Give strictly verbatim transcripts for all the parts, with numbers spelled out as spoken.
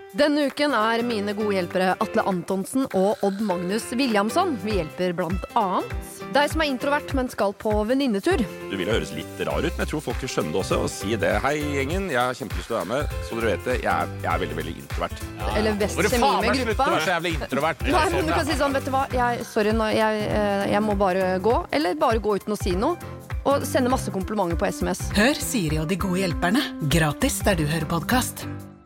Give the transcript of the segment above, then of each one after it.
Denne uken er mine gode hjelpere Atle Antonsen og Odd Magnus Williamson. Vi hjelper blant annet deg som er introvert, men skal på venninnetur. Du vil høres litt rar ut, men jeg tror folk skjønner det også. Og si det, hei gjengen, jeg har kjempelyst til å være med. Så dere vet det, jeg er, jeg er veldig, veldig introvert. Ja. Eller best kjemi med gruppa. Slutt å være så jævlig introvert. Nei, men du kan si sånn, vet du hva, jeg, sorry, jeg, jeg må bare gå. Eller bare gå uten å si noe. Og sende masse komplimenter på sms. Hør Siri og de gode hjelperne. Gratis der du hører podcast.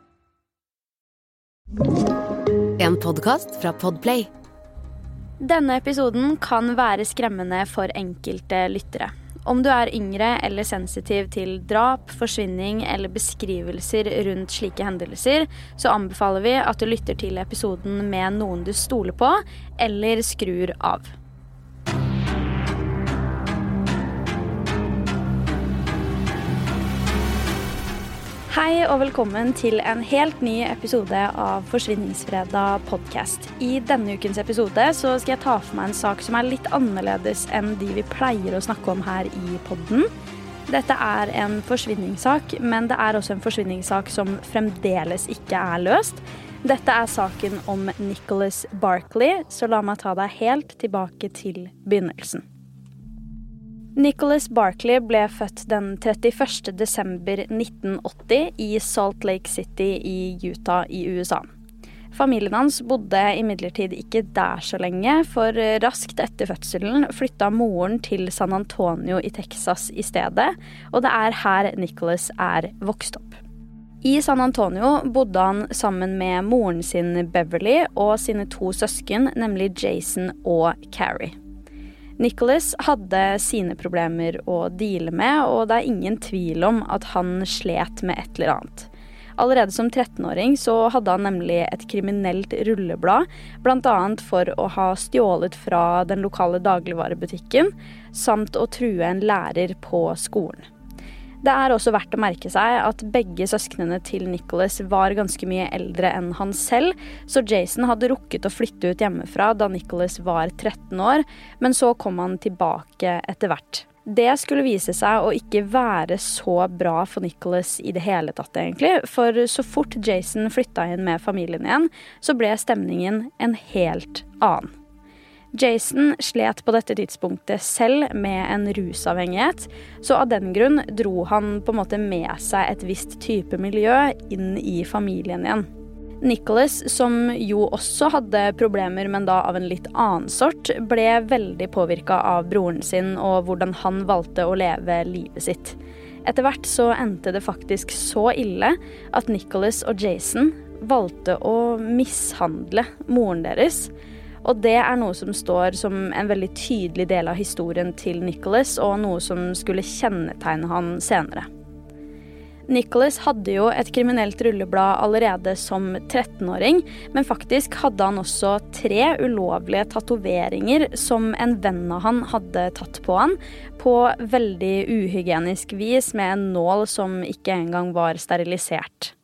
En podcast fra Podplay. Denne episoden kan være skremmende for enkelte lyttere. Om du er yngre eller sensitiv til drap, forsvinning eller beskrivelser rundt slike hendelser, så anbefaler vi at du lytter til episoden med noen du stoler på, eller skrur av. Hei og velkommen til en helt ny episode av Forsvinningsfredag podcast. I denne ukens episode så skal jeg ta for meg en sak som er litt annerledes enn de vi pleier å snakke om her i podden. Dette er en forsvinningssak, men det er også en forsvinningssak som fremdeles ikke er løst. Dette er saken om Nicholas Barkley, så la meg ta deg helt tilbake til begynnelsen. Nicholas Barkley ble født den trettiførste desember nitten åtti i Salt Lake City i Utah i U S A. Familien hans bodde imidlertid ikke der så lenge, for raskt etter fødselen flyttet moren til San Antonio i Texas i stedet, og det er her Nicholas er vokst opp. I San Antonio bodde han sammen med moren sin Beverly og sine to søsken, nemlig Jason og Carrie. Nicholas hadde sine problemer å deale med, og det er ingen tvil om at han slet med et eller annet. Allerede som trettenåring så hadde han nemlig et kriminelt rulleblad, blant annet for å ha stjålet fra den lokale dagligvarebutikken, samt å true en lærer på skolen. Det er også verdt å merke seg at begge søsknene til Nicholas var ganske mye eldre enn han selv, så Jason hadde rukket å flytte ut hjemmefra da Nicholas var tretten år, men så kom han tilbake etter hvert. Det skulle vise seg å ikke være så bra for Nicholas i det hele tatt egentlig, for så fort Jason flyttet inn med familien igjen, så ble stemningen en helt annen. Jason slet på dette tidspunktet selv med en rusavhengighet, så av den grunn dro han på en måte med seg et visst type miljø inn i familien igjen. Nicholas, som jo også hadde problemer, men da av en litt annen sort, ble veldig påvirket av broren sin og hvordan han valgte å leve livet sitt. Etter hvert så endte det faktisk så ille at Nicholas og Jason valgte å mishandle moren deres. Og det er noe som står som en veldig tydelig del av historien til Nicholas, og noe som skulle kjennetegne han senere. Nicholas hadde jo et kriminelt rulleblad allerede som trettenåring, men faktisk hadde han også tre ulovlige tatoveringer som en venn av han hadde tatt på han, på veldig uhygienisk vis med en nål som ikke engang var sterilisert.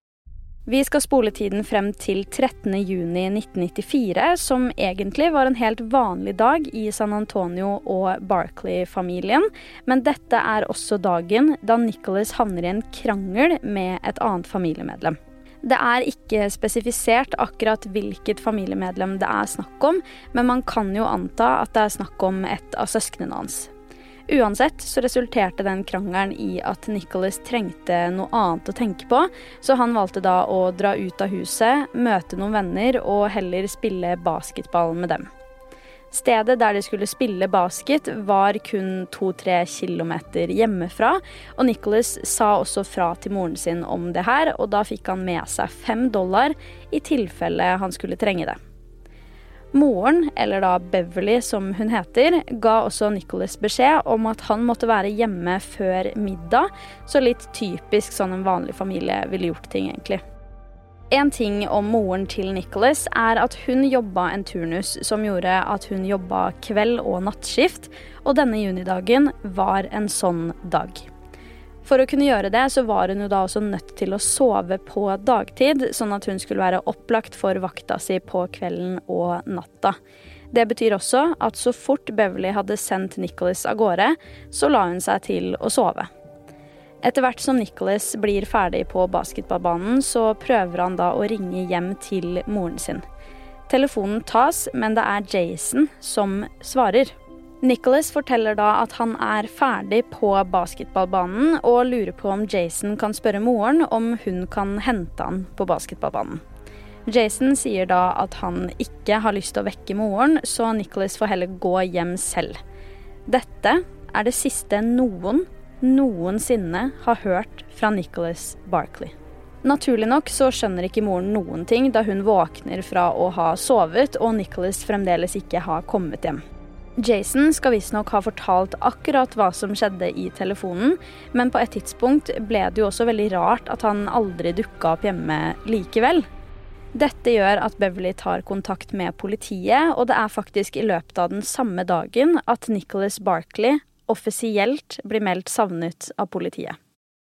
Vi skal spole tiden frem til trettende juni nitten nittifire, som egentlig var en helt vanlig dag i San Antonio og Barkley-familien, men dette er også dagen da Nicholas havner i en krangel med et annet familiemedlem. Det er ikke spesifisert akkurat hvilket familiemedlem det er snakk om, men man kan jo anta at det er snakk om et av søsknene hans. Uansett så resulterte den krangelen i at Nicholas trengte noe annet å tenke på, så han valgte da å dra ut av huset, møte noen venner og heller spille basketball med dem. Stedet der de skulle spille basket var kun to-tre kilometer hjemmefra, og Nicholas sa også fra til moren sin om det her, og da fikk han med seg fem dollar i tilfelle han skulle trenge det. Moren, eller da Beverly som hun heter, ga også Nicholas beskjed om at han måtte være hjemme før middag, så litt typisk sånn en vanlig familie ville gjort ting egentlig. En ting om moren til Nicholas er at hun jobbet en turnus som gjorde at hun jobbet kveld- og nattskift, og denne junidagen var en sånn dag. For å kunne gjøre det så var hun jo da også nødt til å sove på dagtid, sånn at hun skulle være opplagt for vakta si på kvelden og natta. Det betyr også at så fort Beverly hadde sendt Nicholas av gårde, så la hun seg til å sove. Etter hvert som Nicholas blir ferdig på basketballbanen, så prøver han da å ringe hjem til moren sin. Telefonen tas, men det er Jason som svarer. Nicholas forteller da at han er ferdig på basketballbanen og lurer på om Jason kan spørre moren om hun kan hente han på basketballbanen. Jason sier da at han ikke har lyst til å vekke moren, så Nicholas får heller gå hjem selv. Dette er det siste noen noensinne har hørt fra Nicholas Barkley. Naturlig nok så skjønner ikke moren noen ting da hun våkner fra å ha sovet og Nicholas fremdeles ikke har kommet hjem. Jason skal visstnok ha fortalt akkurat hva som skjedde i telefonen, men på et tidspunkt ble det jo også veldig rart at han aldri dukket opp hjemme likevel. Dette gjør at Beverly tar kontakt med politiet, og det er faktisk i løpet av den samme dagen at Nicholas Barkley offisielt blir meldt savnet av politiet.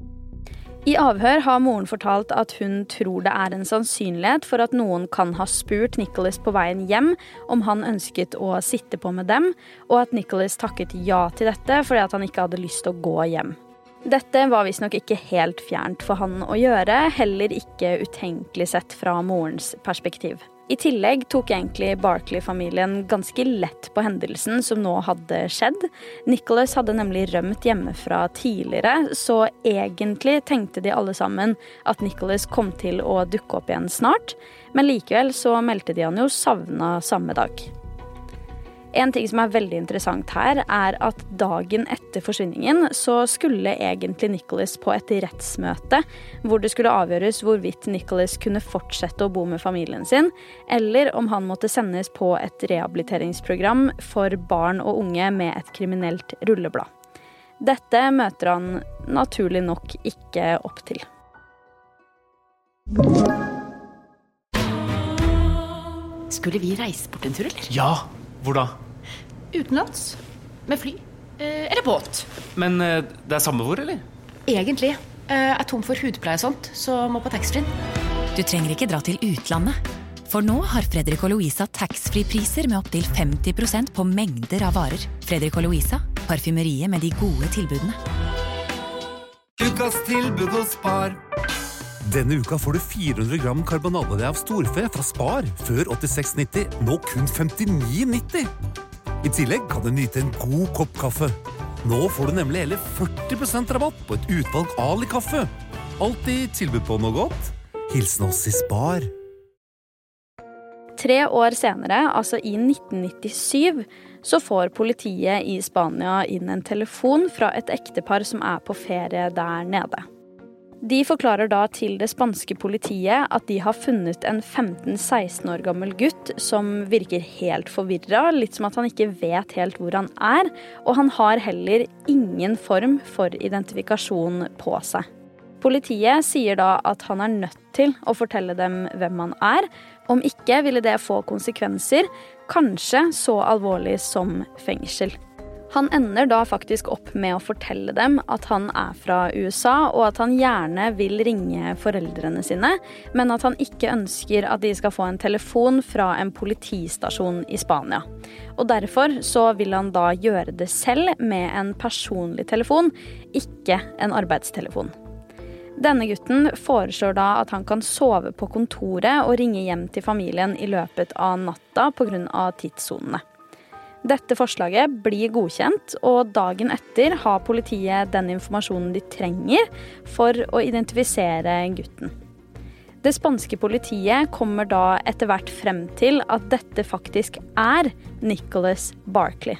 I avhør har moren fortalt at hun tror det er en sannsynlighet for at noen kan ha spurt Nicholas på veien hjem om han ønsket å sitte på med dem, og at Nicholas takket ja til dette fordi at han ikke hadde lyst til å gå hjem. Dette var visstnok ikke helt fjernt for han å gjøre, heller ikke utenkelig sett fra morens perspektiv. I tillegg tok egentlig Barkley-familien ganske lett på hendelsen som nå hadde skjedd. Nicholas hadde nemlig rømt hjemmefra tidligere, så egentlig tenkte de alle sammen at Nicholas kom til å dukke opp igjen snart, men likevel så meldte de han jo savnet samme dag. En ting som er veldig interessant her er at dagen etter forsvinningen så skulle egentlig Nicholas på et rettsmøte hvor det skulle avgjøres hvorvidt Nicholas kunne fortsette å bo med familien sin, eller om han måtte sendes på et rehabiliteringsprogram for barn og unge med et kriminelt rulleblad. Dette møter han naturlig nok ikke opp til. Skulle vi reise bort en tur, eller? Ja, hvor da? Utenlands, med fly, eh, eller båt. Men eh, det er samme hvor, eller? Egentlig. Eh, er tom for hudpleie og sånt, så må på taxfree. Du trenger ikke dra til utlandet. For nå har Fredrik og Louisa taxfree-priser med opp til femti prosent på mengder av varer. Fredrik og Louisa, parfymeriet med de gode tilbudene. Ukas tilbud hos Spar. Denne uka får du fire hundre gram karbonade av storfe fra Spar, før åttiseks nitti, nå kun femtini nitti. I tillegg kan du nyte en god kopp kaffe. Nå får du nemlig hele førti prosent rabatt på et utvalg Ali-kaffe. Alltid tilbud på noe godt. Hilsen oss i Spar. Tre år senere, altså i nitten nittisyv, så får politiet i Spania inn en telefon fra et ektepar som er på ferie der nede. De forklarer da til det spanske politiet at de har funnet en femten seksten år gammel gutt som virker helt forvirret, litt som at han ikke vet helt hvor han er, og han har heller ingen form for identifikasjon på seg. Politiet sier da at han er nødt til å fortelle dem hvem han er, om ikke ville det få konsekvenser, kanskje så alvorlig som fengsel. Han ender da faktisk opp med å fortelle dem at han er fra U S A, og at han gjerne vil ringe foreldrene sine, men at han ikke ønsker at de skal få en telefon fra en politistasjon i Spania. Og derfor så vil han da gjøre det selv med en personlig telefon, ikke en arbeidstelefon. Denne gutten foreslår da at han kan sove på kontoret og ringe hjem til familien i løpet av natta på grunn av tidssonene. Dette forslaget blir godkjent, og dagen etter har politiet den informasjonen de trenger for å identifisere gutten. Det spanske politiet kommer da etter hvert frem til at dette faktisk er Nicholas Barkley.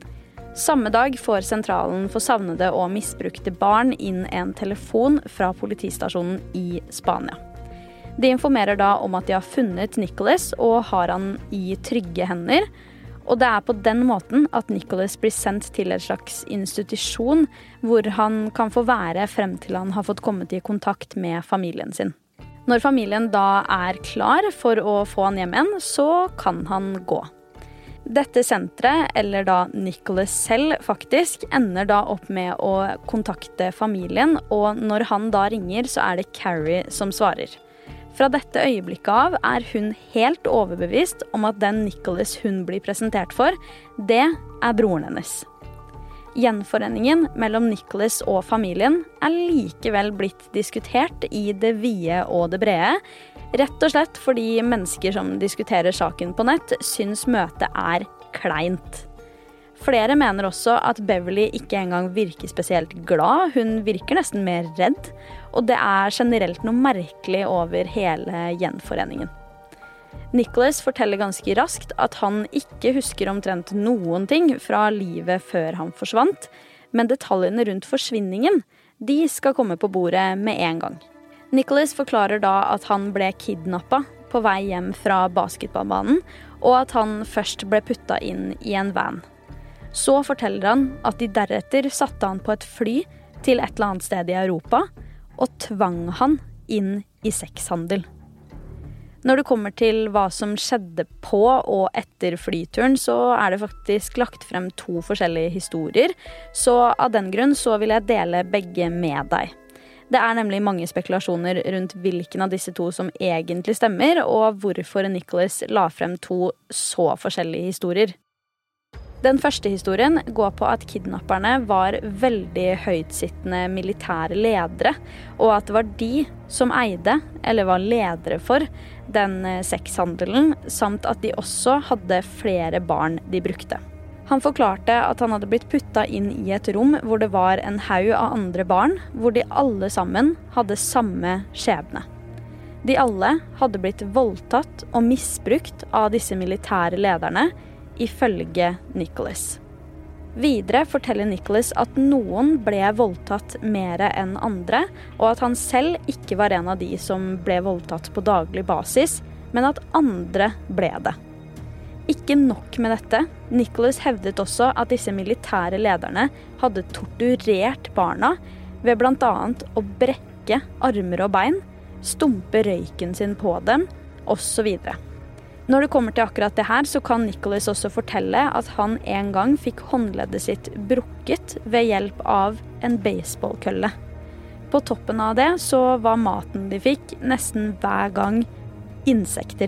Samme dag får sentralen for savnede og misbrukte barn inn en telefon fra politistasjonen i Spania. De informerer da om at de har funnet Nicholas og har han i trygge hender, og det er på den måten at Nicholas blir sendt til en slags institusjon hvor han kan få være frem til han har fått kommet i kontakt med familien sin. Når familien da er klar for å få han hjem igjen, så kan han gå. Dette senteret, eller da Nicholas selv faktisk, ender da opp med å kontakte familien, og når han da ringer så er det Carrie som svarer. Fra dette øyeblikket av er hun helt overbevist om at den Nicholas hun blir presentert for, det er broren hennes. Gjenforeningen mellom Nicholas og familien er likevel blitt diskutert i det vide og det brede, rett og slett fordi mennesker som diskuterer saken på nett syns møtet er kleint. Flere mener også at Beverly ikke engang virker spesielt glad, hun virker nesten mer redd, og det er generelt noe merkelig over hele gjenforeningen. Nicholas forteller ganske raskt at han ikke husker omtrent noen ting fra livet før han forsvant, men detaljene rundt forsvinningen, de skal komme på bordet med en gang. Nicholas forklarer da at han ble kidnappet på vei hjem fra basketballbanen, og at han først ble puttet inn i en van. Så forteller han at de deretter satte han på et fly til et eller annet sted i Europa, og tvang han inn i sexhandel. Når det kommer til hva som skjedde på og etter flyturen, så er det faktisk lagt frem to forskjellige historier, så av den grunn så vil jeg dele begge med deg. Det er nemlig mange spekulasjoner rundt hvilken av disse to som egentlig stemmer, og hvorfor Nicholas la frem to så forskjellige historier. Den første historien går på at kidnapperne var veldig høytsittende militære ledere, og at det var de som eide, eller var ledere for, den sexhandelen, samt at de også hadde flere barn de brukte. Han forklarte at han hadde blitt puttet inn i et rom hvor det var en haug av andre barn, hvor de alle sammen hadde samme skjebne. De alle hadde blitt voldtatt og misbrukt av disse militære lederne, ifølge Nicholas. Videre forteller Nicholas at noen ble voldtatt mer enn andre, og at han selv ikke var en av de som ble voldtatt på daglig basis, men at andre ble det. Ikke nok med dette, Nicholas hevdet også at disse militære lederne hadde torturert barna ved blant annet å brekke armer og bein, stumpe røyken sin på dem, og så videre. Når det kommer til akkurat det her, så kan Nicholas også fortelle at han en gang fikk håndleddet sitt brukket ved hjelp av en baseballkølle. På toppen av det så var maten de fikk nesten hver gang insekter.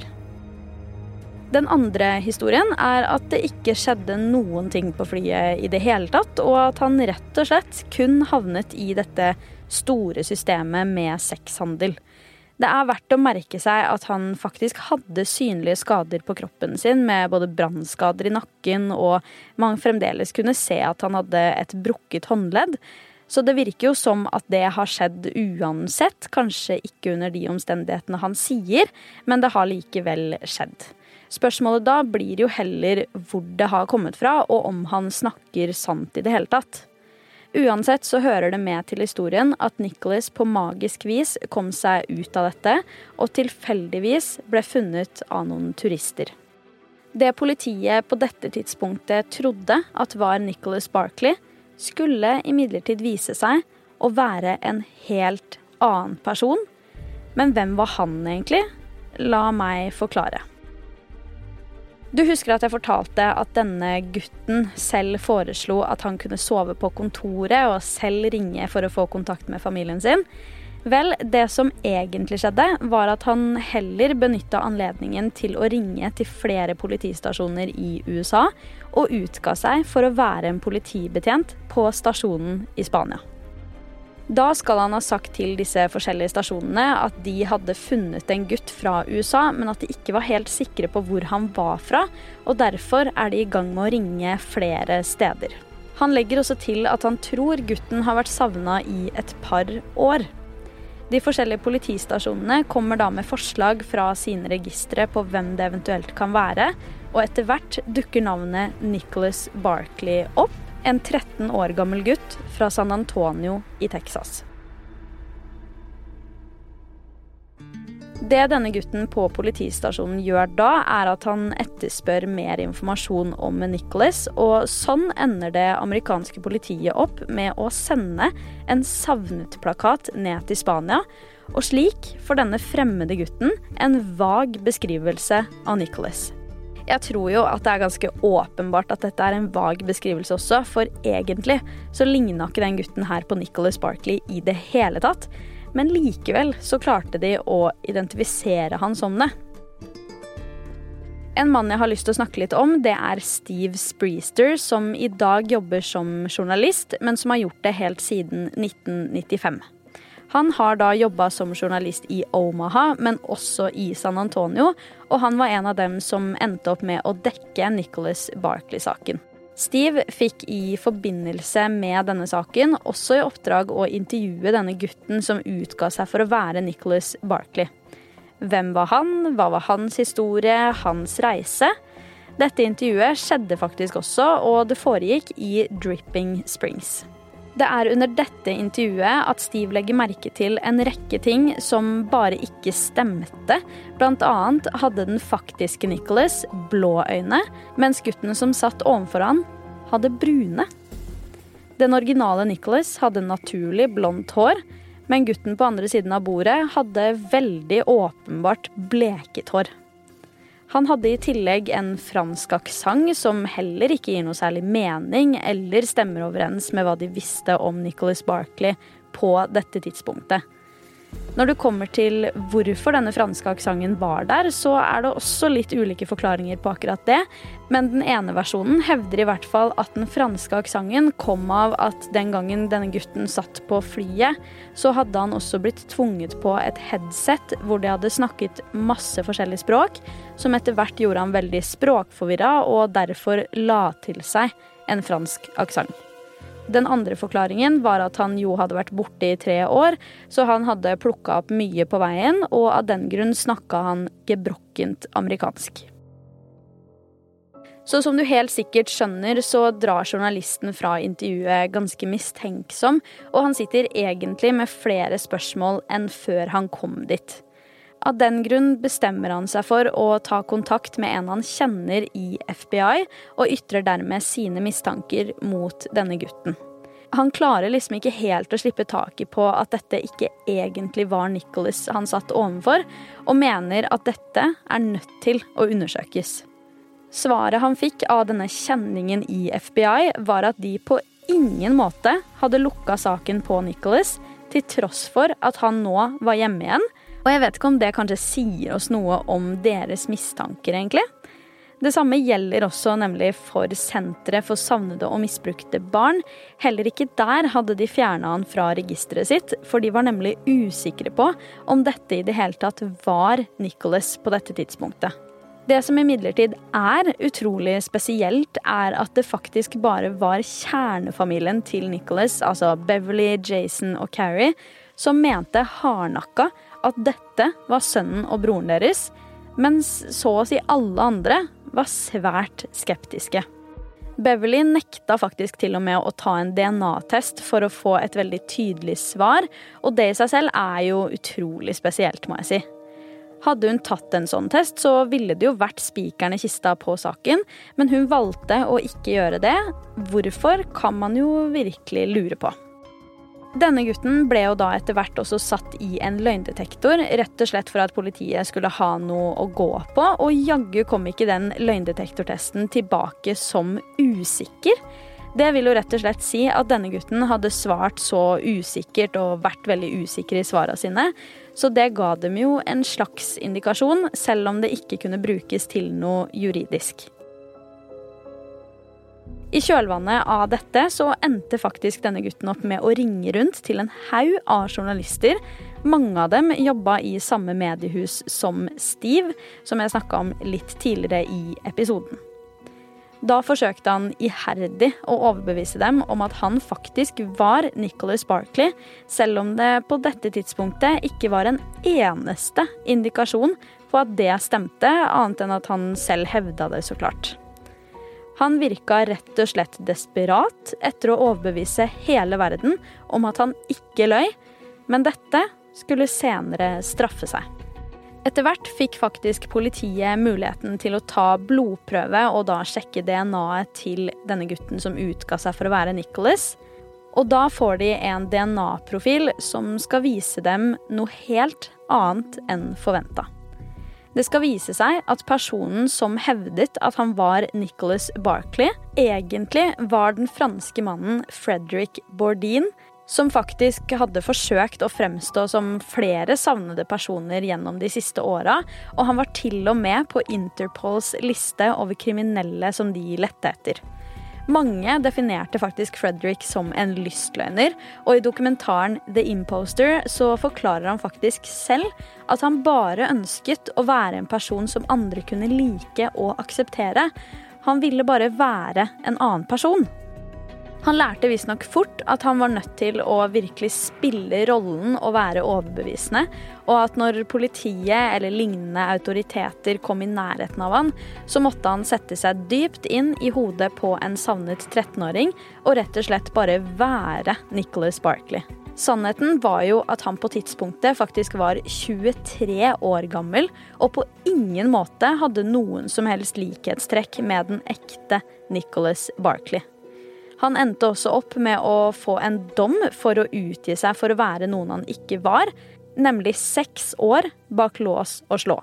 Den andre historien er at det ikke skjedde noen ting på flyet i det hele tatt, og at han rett og slett kun havnet i dette store systemet med sexhandel. Det er verdt å merke seg at han faktisk hadde synlige skader på kroppen sin, med både brannskader i nakken, og man fremdeles kunne se at han hadde et brukket håndledd. Så det virker jo som at det har skjedd uansett, kanskje ikke under de omstendighetene han sier, men det har likevel skjedd. Spørsmålet da blir jo heller hvor det har kommet fra, og om han snakker sant i det hele tatt. Uansett så hører det med til historien at Nicholas på magisk vis kom seg ut av dette, og tilfeldigvis ble funnet av noen turister. Det politiet på dette tidspunktet trodde at var Nicholas Barkley, skulle imidlertid vise seg å være en helt annen person. Men hvem var han egentlig? La meg forklare. Du husker at jeg fortalte at denne gutten selv foreslo at han kunne sove på kontoret og selv ringe for å få kontakt med familien sin. Vel, det som egentlig skjedde var at han heller benyttet anledningen til å ringe til flere politistasjoner i U S A og utga seg for å være en politibetjent på stasjonen i Spania. Da skal han ha sagt til disse forskjellige stasjonene at de hadde funnet en gutt fra U S A, men at de ikke var helt sikre på hvor han var fra, og derfor er de i gang med å ringe flere steder. Han legger også til at han tror gutten har vært savnet i et par år. De forskjellige politistasjonene kommer da med forslag fra sine registre på hvem det eventuelt kan være, og etter hvert dukker navnet Nicholas Barkley opp, en tretten år gammel gutt fra San Antonio i Texas. Det denne gutten på politistasjonen gjør da, er at han etterspør mer informasjon om Nicholas, og sånn ender det amerikanske politiet opp med å sende en savnet-plakat ned til Spania, og slik får denne fremmede gutten en vag beskrivelse av Nicholas. Jeg tror jo at det er ganske åpenbart at dette er en vag beskrivelse også, for egentlig så lignet ikke den gutten her på Nicholas Barkley i det hele tatt, men likevel så klarte de å identifisere han som det. En mann jeg har lyst til å snakke litt om, det er Steve Spriester, som i dag jobber som journalist, men som har gjort det helt siden nitten nittifem. Han har da jobbet som journalist i Omaha, men også i San Antonio, og han var en av dem som endte opp med å dekke Nicholas Barkley-saken. Steve fikk i forbindelse med denne saken også i oppdrag å intervjue denne gutten som utga seg for å være Nicholas Barkley. Hvem var han? Hva var hans historie? Hans reise? Dette intervjuet skjedde faktisk også, og det foregikk i Dripping Springs. Det er under dette intervjuet at Steve legger merke til en rekke ting som bare ikke stemte. Blant annet hadde den faktiske Nicholas blå øyne, mens gutten som satt ovenfor han hadde brune. Den originale Nicholas hadde naturlig blondt hår, men gutten på andre siden av bordet hadde veldig åpenbart bleket hår. Han hadde i tillegg en fransk aksent som heller ikke gir noe særlig mening eller stemmer overens med hva de visste om Nicholas Barkley på dette tidspunktet. Når det kommer til hvorfor denne franske aksenten var der, så er det også litt ulike forklaringer på akkurat det, men den ene versjonen hevder i hvert fall at den franske aksenten kom av at den gangen denne gutten satt på flyet, så hadde han også blitt tvunget på et headset hvor de hadde snakket masse forskjellige språk, som etter hvert gjorde han veldig språkforvirret og derfor la til seg en fransk aksent. Den andre forklaringen var at han jo hadde vært borte i tre år, så han hadde plukket opp mye på veien, og av den grunn snakket han gebrokkent amerikansk. Så som du helt sikkert skjønner, så drar journalisten fra intervjuet ganske mistenksom, og han sitter egentlig med flere spørsmål enn før han kom dit. Av den grunn bestemmer han seg for å ta kontakt med en han kjenner i F B I, og ytrer dermed sine mistanker mot denne gutten. Han klarer liksom ikke helt å slippe taket på at dette ikke egentlig var Nicholas han satt ovenfor, og mener at dette er nødt til å undersøkes. Svaret han fikk av denne kjenningen i F B I var at de på ingen måte hadde lukket saken på Nicholas, til tross for at han nå var hjemme igjen. Og jeg vet ikke om det kanskje sier oss noe om deres mistanker egentlig. Det samme gjelder også nemlig for Senteret for savnede og misbrukte barn. Heller ikke der hadde de fjernet han fra registeret sitt, for de var nemlig usikre på om dette i det hele tatt var Nicholas på dette tidspunktet. Det som imidlertid er utrolig spesielt er at det faktisk bare var kjernefamilien til Nicholas, altså Beverly, Jason og Carrie, som mente hardnakka at dette var sønnen og broren deres, mens så å si alle andre var svært skeptiske. Beverly nekta faktisk til og med å ta en D N A-test for å få et veldig tydelig svar, og det i seg selv er jo utrolig spesielt, må jeg si. Hadde hun tatt en sånn test, så ville det jo vært spikeren i kista på saken, men hun valgte å ikke gjøre det. Hvorfor kan man jo virkelig lure på. Denne gutten ble jo da etter hvert også satt i en løgndetektor, rett og slett for at politiet skulle ha noe å gå på, og jaggu kom ikke den løgndetektortesten tilbake som usikker. Det vil jo rett og slett si at denne gutten hadde svart så usikkert og vært veldig usikker i svarene sine, så det ga dem jo en slags indikasjon, selv om det ikke kunne brukes til noe juridisk. I kjølvannet av dette så endte faktisk denne gutten opp med å ringe rundt til en haug av journalister. Mange av dem jobbet i samme mediehus som Steve, som jeg snakket om litt tidligere i episoden. Da forsøkte han iherdig å overbevise dem om at han faktisk var Nicholas Barkley, selv om det på dette tidspunktet ikke var en eneste indikasjon på at det stemte, annet enn at han selv hevdet det så klart. Han virket rett og slett desperat etter å overbevise hele verden om at han ikke løy, men dette skulle senere straffe seg. Etter hvert fikk faktisk politiet muligheten til å ta blodprøve og da sjekke D N A-et til denne gutten som utga seg for å være Nicholas. Og da får de en D N A-profil som skal vise dem noe helt annet enn forventet. Det skal vise seg at personen som hevdet at han var Nicholas Barkley, egentlig var den franske mannen Frederick Bourdin, som faktisk hadde forsøkt å fremstå som flere savnede personer gjennom de siste åra, og han var til og med på Interpols liste over kriminelle som de lette etter. Mange definerte faktisk Fredrik som en lystløgner, og i dokumentaren The Imposter så forklarer han faktisk selv at han bare ønsket å være en person som andre kunne like og akseptere. Han ville bare være en annen person. Han lærte visst nok fort at han var nødt til å virkelig spille rollen og være overbevisende, og at når politiet eller lignende autoriteter kom i nærheten av han, så måtte han sette seg dypt inn i hodet på en savnet trettenåring og rett og slett bare være Nicholas Barkley. Sannheten var jo at han på tidspunktet faktisk var tjuetre år gammel, og på ingen måte hadde noen som helst likhetstrekk med den ekte Nicholas Barkley. Han endte også opp med å få en dom for å utgi seg for å være noen han ikke var, nemlig seks år bak lås og slå.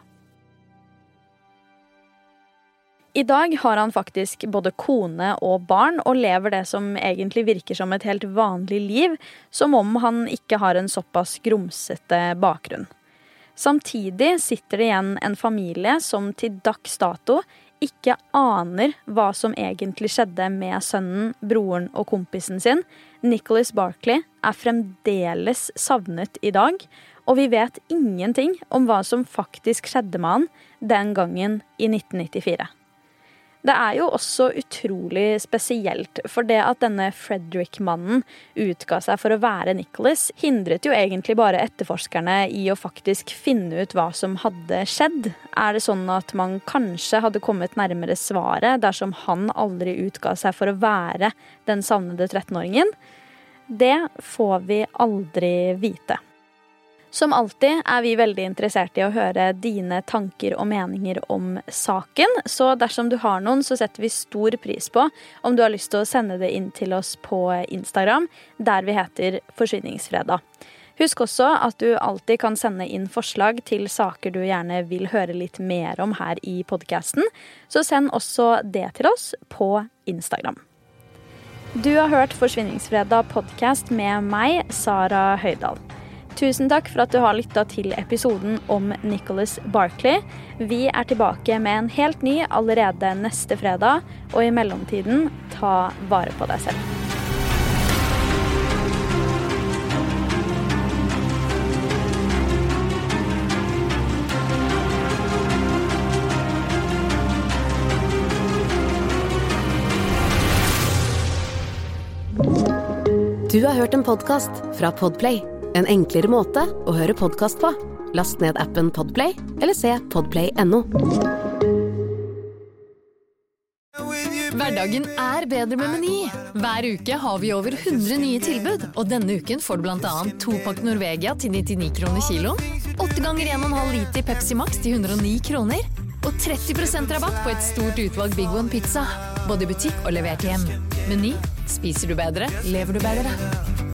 I dag har han faktisk både kone og barn, og lever det som egentlig virker som et helt vanlig liv, som om han ikke har en såpass grumsete bakgrunn. Samtidig sitter det igjen en familie som til dags dato ikke aner hva som egentlig skjedde med sønnen, broren og kompisen sin. Nicholas Barkley er fremdeles savnet i dag, og vi vet ingenting om hva som faktisk skjedde med han den gangen i nitten nittifire. Det er jo også utrolig spesielt, for det at denne Fredrik-mannen utga seg for å være Nicholas, hindret jo egentlig bare etterforskerne i å faktisk finne ut hva som hadde skjedd. Er det sånn at man kanskje hadde kommet nærmere svaret dersom han aldri utga seg for å være den savnede trettenåringen? Det får vi aldri vite. Som alltid er vi veldig interessert i å høre dine tanker og meninger om saken, så dersom du har noen, så setter vi stor pris på om du har lyst til å sende det inn til oss på Instagram, der vi heter Forsvinningsfredag. Husk også at du alltid kan sende inn forslag til saker du gjerne vil høre litt mer om her i podcasten, så send også det til oss på Instagram. Du har hørt Forsvinningsfredag podcast med meg, Sara Høydal. Tusen takk for at du har lyttet til episoden om Nicholas Barkley. Vi er tilbake med en helt ny allerede neste fredag, og i mellomtiden, ta vare på deg selv. Du har hørt en podcast fra Podplay. En enklere måte å høre podcast på. Last ned appen Podplay, eller se podplay punktum no. Hverdagen er bedre med Meny. Hver uke har vi over hundre nye tilbud, og denne uken får du blant annet to pakk Norvegia til nittini kroner kilo, åtte ganger en og en halv liter Pepsi Max til hundre og ni kroner, og tretti prosent rabatt på et stort utvalg Big One pizza, både i butikk og levert hjem. Meny, spiser du bedre, lever du bedre.